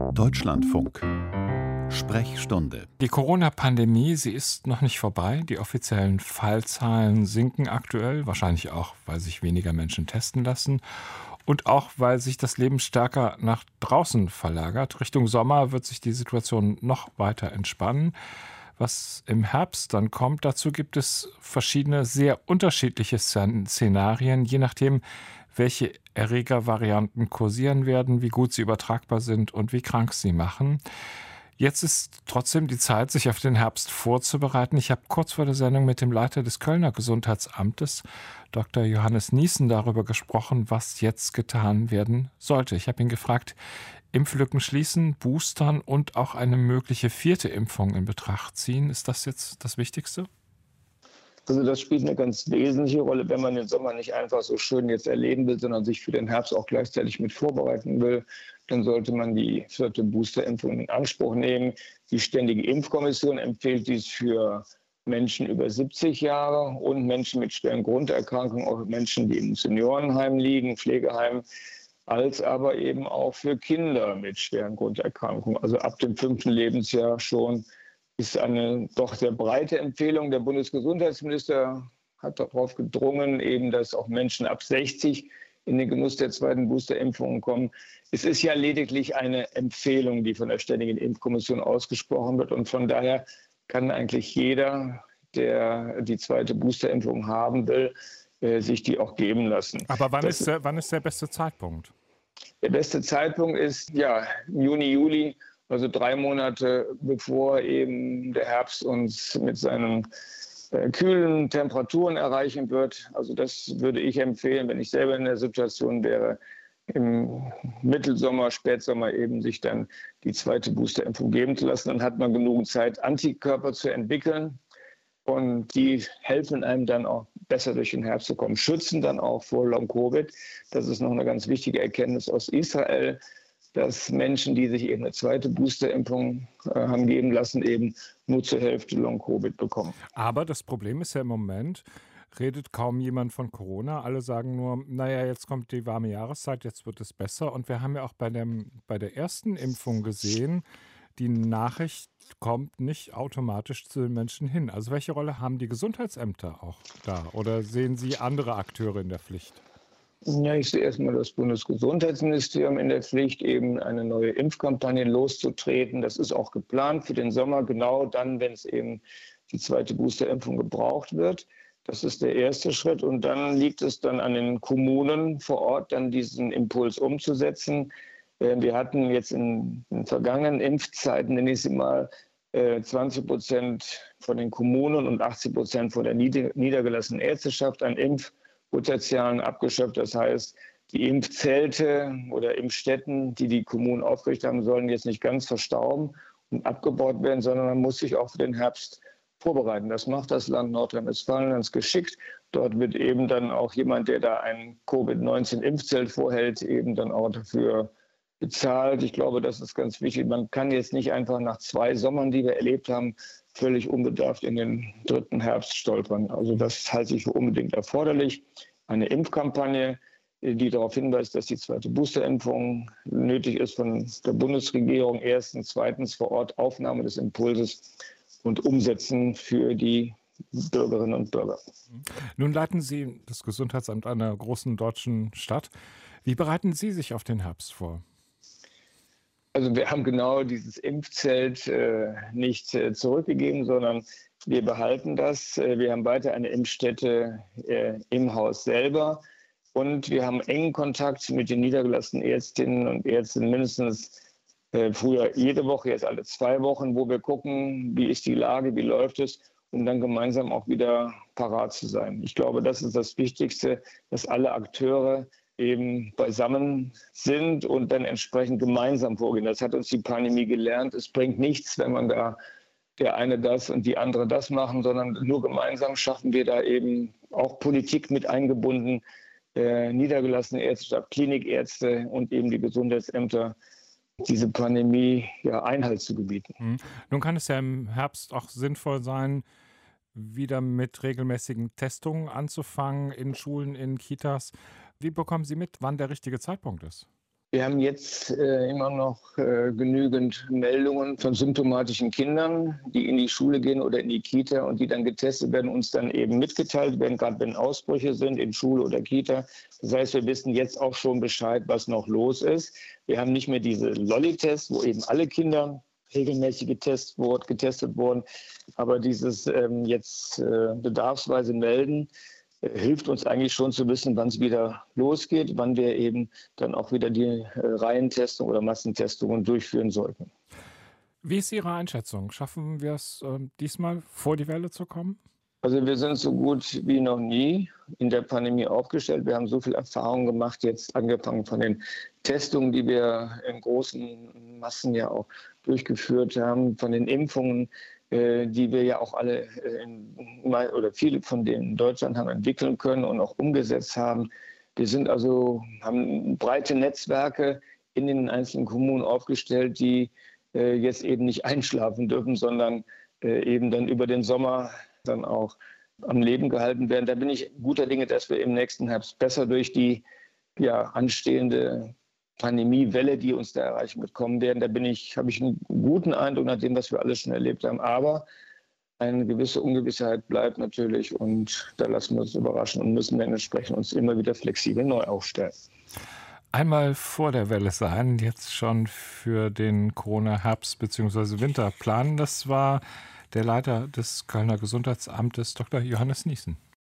Deutschlandfunk. Sprechstunde. Die Corona-Pandemie, sie ist noch nicht vorbei. Die offiziellen Fallzahlen sinken aktuell, wahrscheinlich auch, weil sich weniger Menschen testen lassen und auch, weil sich das Leben stärker nach draußen verlagert. Richtung Sommer wird sich die Situation noch weiter entspannen. Was im Herbst dann kommt, dazu gibt es verschiedene, sehr unterschiedliche Szenarien, je nachdem, welche Erregervarianten kursieren werden, wie gut sie übertragbar sind und wie krank sie machen. Jetzt ist trotzdem die Zeit, sich auf den Herbst vorzubereiten. Ich habe kurz vor der Sendung mit dem Leiter des Kölner Gesundheitsamtes, Dr. Johannes Niesen, darüber gesprochen, was jetzt getan werden sollte. Ich habe ihn gefragt, Impflücken schließen, boostern und auch eine mögliche 4. Impfung in Betracht ziehen. Ist das jetzt das Wichtigste? Also das spielt eine ganz wesentliche Rolle, wenn man den Sommer nicht einfach so schön jetzt erleben will, sondern sich für den Herbst auch gleichzeitig mit vorbereiten will, dann sollte man die 4. Boosterimpfung in Anspruch nehmen. Die Ständige Impfkommission empfiehlt dies für Menschen über 70 Jahre und Menschen mit schweren Grunderkrankungen, auch Menschen, die im Seniorenheim liegen, Pflegeheimen, als aber eben auch für Kinder mit schweren Grunderkrankungen, also ab dem 5. Lebensjahr schon. Ist eine doch sehr breite Empfehlung. Der Bundesgesundheitsminister hat darauf gedrungen, eben, dass auch Menschen ab 60 in den Genuss der 2. Boosterimpfung kommen. Es ist ja lediglich eine Empfehlung, die von der Ständigen Impfkommission ausgesprochen wird. Und von daher kann eigentlich jeder, der die 2. Boosterimpfung haben will, sich die auch geben lassen. Aber wann ist der beste Zeitpunkt? Der beste Zeitpunkt ist ja Juni, Juli. Also 3 Monate bevor eben der Herbst uns mit seinen kühlen Temperaturen erreichen wird. Also das würde ich empfehlen, wenn ich selber in der Situation wäre, im Mittelsommer, Spätsommer eben sich dann die 2. Boosterimpfung geben zu lassen. Dann hat man genug Zeit, Antikörper zu entwickeln. Und die helfen einem dann auch besser durch den Herbst zu kommen, schützen dann auch vor Long-Covid. Das ist noch eine ganz wichtige Erkenntnis aus Israel, dass Menschen, die sich eben eine 2. Boosterimpfung haben geben lassen, eben nur zur Hälfte Long-Covid bekommen. Aber das Problem ist ja im Moment, redet kaum jemand von Corona. Alle sagen nur, naja, jetzt kommt die warme Jahreszeit, jetzt wird es besser. Und wir haben ja auch bei der ersten Impfung gesehen, die Nachricht kommt nicht automatisch zu den Menschen hin. Also welche Rolle haben die Gesundheitsämter auch da? Oder sehen Sie andere Akteure in der Pflicht? Ja, ich sehe erstmal das Bundesgesundheitsministerium in der Pflicht, eben eine neue Impfkampagne loszutreten. Das ist auch geplant für den Sommer, genau dann, wenn es eben die 2. Boosterimpfung gebraucht wird. Das ist der erste Schritt. Und dann liegt es dann an den Kommunen vor Ort, dann diesen Impuls umzusetzen. Wir hatten jetzt in den vergangenen Impfzeiten, nenne ich sie mal, 20% von den Kommunen und 80% von der niedergelassenen Ärzteschaft an Impfpotenzialen abgeschöpft. Das heißt, die Impfzelte oder Impfstätten, die die Kommunen aufgerichtet haben, sollen jetzt nicht ganz verstauben und abgebaut werden, sondern man muss sich auch für den Herbst vorbereiten. Das macht das Land Nordrhein-Westfalen ganz geschickt. Dort wird eben dann auch jemand, der da ein Covid-19-Impfzelt vorhält, eben dann auch dafür bezahlt. Ich glaube, das ist ganz wichtig. Man kann jetzt nicht einfach nach 2 Sommern, die wir erlebt haben, völlig unbedarft in den 3. Herbst stolpern. Also das halte ich für unbedingt erforderlich. Eine Impfkampagne, die darauf hinweist, dass die 2. Boosterimpfung nötig ist von der Bundesregierung. Erstens, zweitens vor Ort Aufnahme des Impulses und Umsetzen für die Bürgerinnen und Bürger. Nun leiten Sie das Gesundheitsamt einer großen deutschen Stadt. Wie bereiten Sie sich auf den Herbst vor? Also wir haben genau dieses Impfzelt nicht zurückgegeben, sondern wir behalten das. Wir haben weiter eine Impfstätte im Haus selber und wir haben engen Kontakt mit den niedergelassenen Ärztinnen und Ärzten, mindestens früher jede Woche, jetzt alle 2 Wochen, wo wir gucken, wie ist die Lage, wie läuft es, um dann gemeinsam auch wieder parat zu sein. Ich glaube, das ist das Wichtigste, dass alle Akteure eben beisammen sind und dann entsprechend gemeinsam vorgehen. Das hat uns die Pandemie gelernt. Es bringt nichts, wenn man da der eine das und die andere das machen, sondern nur gemeinsam schaffen wir da eben auch Politik mit eingebunden, niedergelassene Ärzteschaft, Klinikärzte und eben die Gesundheitsämter, diese Pandemie Einhalt zu gebieten. Nun kann es ja im Herbst auch sinnvoll sein, wieder mit regelmäßigen Testungen anzufangen in Schulen, in Kitas. Wie bekommen Sie mit, wann der richtige Zeitpunkt ist? Wir haben jetzt immer noch genügend Meldungen von symptomatischen Kindern, die in die Schule gehen oder in die Kita und die dann getestet werden, uns dann eben mitgeteilt werden, gerade wenn Ausbrüche sind in Schule oder Kita. Das heißt, wir wissen jetzt auch schon Bescheid, was noch los ist. Wir haben nicht mehr diese Lolli-Tests, wo eben alle Kinder regelmäßig getestet wurden. Aber dieses jetzt bedarfsweise melden, hilft uns eigentlich schon zu wissen, wann es wieder losgeht, wann wir eben dann auch wieder die Reihentestung oder Massentestungen durchführen sollten. Wie ist Ihre Einschätzung? Schaffen wir es diesmal vor die Welle zu kommen? Also wir sind so gut wie noch nie in der Pandemie aufgestellt. Wir haben so viel Erfahrung gemacht, jetzt angefangen von den Testungen, die wir in großen Massen ja auch durchgeführt haben, von den Impfungen, die wir ja auch alle oder viele von denen in Deutschland haben entwickeln können und auch umgesetzt haben. Wir haben breite Netzwerke in den einzelnen Kommunen aufgestellt, die jetzt eben nicht einschlafen dürfen, sondern eben dann über den Sommer dann auch am Leben gehalten werden. Da bin ich guter Dinge, dass wir im nächsten Herbst besser durch die anstehende Pandemiewelle, die uns da erreichen wird, kommen werden. Da habe ich einen guten Eindruck nach dem, was wir alles schon erlebt haben. Aber eine gewisse Ungewissheit bleibt natürlich und da lassen wir uns überraschen und müssen dann entsprechend uns immer wieder flexibel neu aufstellen. Einmal vor der Welle sein, jetzt schon für den Corona-Herbst- bzw. Winterplan. Das war der Leiter des Kölner Gesundheitsamtes, Dr. Johannes Nießen.